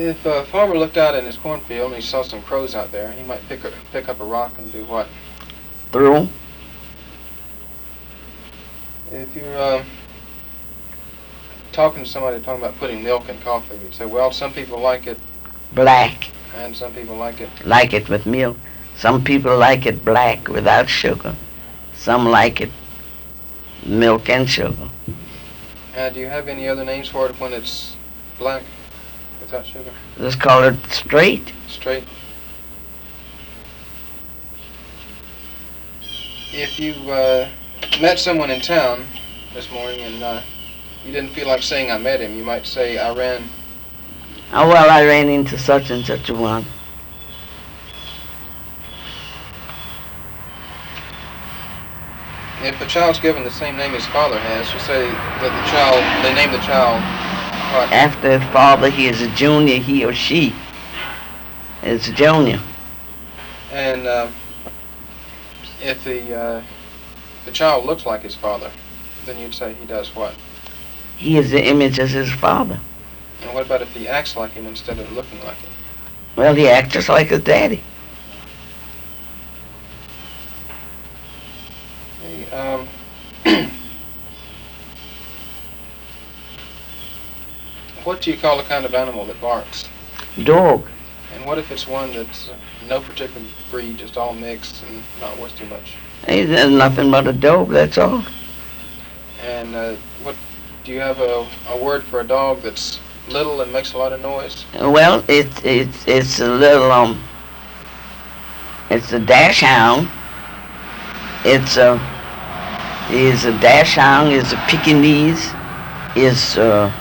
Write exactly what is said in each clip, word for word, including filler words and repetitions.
If a farmer looked out in his cornfield and he saw some crows out there, he might pick, a, pick up a rock and do what? Throw 'em. If you're uh, talking to somebody talking about putting milk in coffee, you say, well, some people like it Black. and some people like it. Like it with milk. Some people like it black without sugar. Some like it milk and sugar. Uh, do you have any other names for it when it's black without sugar? Let's call it straight. Straight. If you uh, met someone in town this morning and uh, you didn't feel like saying I met him, you might say I ran. Oh, well, I ran into such and such a one. If a child's given the same name his father has, you say that the child, they name the child what? After his father, he is a junior, he or she is a junior. And uh, if the uh, the child looks like his father, then you'd say he does what? He is the image of his father. And what about if he acts like him instead of looking like him? Well, he acts just like his daddy. Hey, um, what do you call a kind of animal that barks? Dog. And what if it's one that's uh, no particular breed, just all mixed and not worth too much? He's nothing but a dog, that's all. And uh, what do you have a, a word for a dog that's little and makes a lot of noise? Well, it's it's it's a little um. It's a dash hound. It's a is a dash hound. Is a Pekingese. Is a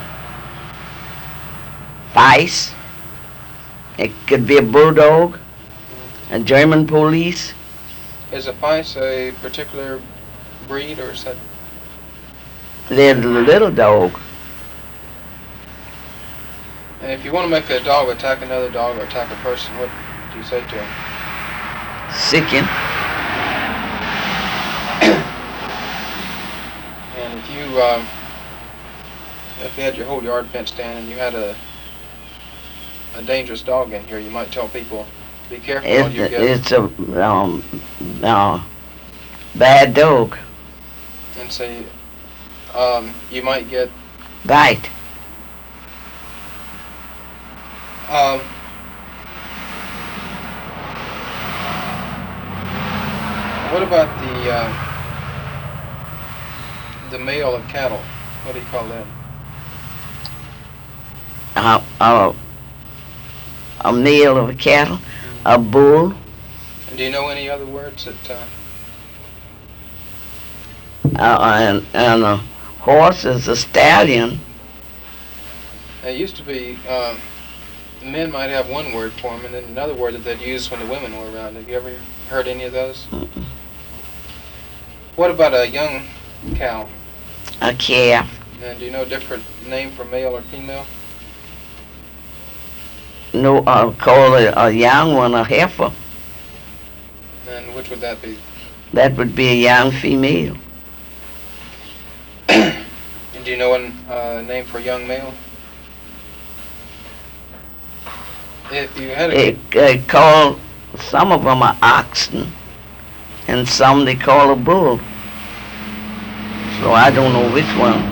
Weiss. It could be a bulldog, a German police. Is a Weiss a particular breed, or is that? They're the little dog. And if you want to make a dog attack another dog or attack a person, what do you say to him? Sicking. And if you um, if you had your whole yard fenced in and you had a a dangerous dog in here, you might tell people, be careful It's when you a, get it's a um uh, bad dog. and say um, you might get Bite. um, what about the uh, the male of cattle? What do you call them? Uh, uh, a male of a cattle, a bull, And do you know any other words that uh, uh, and, and a horse is a stallion. it used to be um, men might have one word for them and then another word that they'd use when the women were around. Have you ever heard any of those? Mm-mm. What about a young cow? A calf. And do you know a different name for male or female? No, uh, call a, a young one a heifer. And which would that be? That would be a young female. And do you know a uh, name for a young male? If you had a They, they call, some of them are oxen, and some they call a bull. So I don't know which one.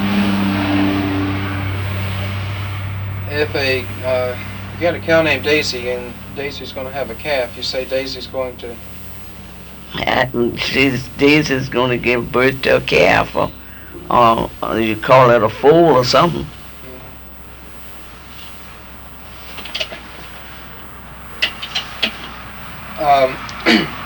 if a uh, if you had a cow named Daisy and Daisy's going to have a calf, you say Daisy's going to. And she's, Daisy's going to give birth to a calf, or, or, or you call it a foal or something. Um,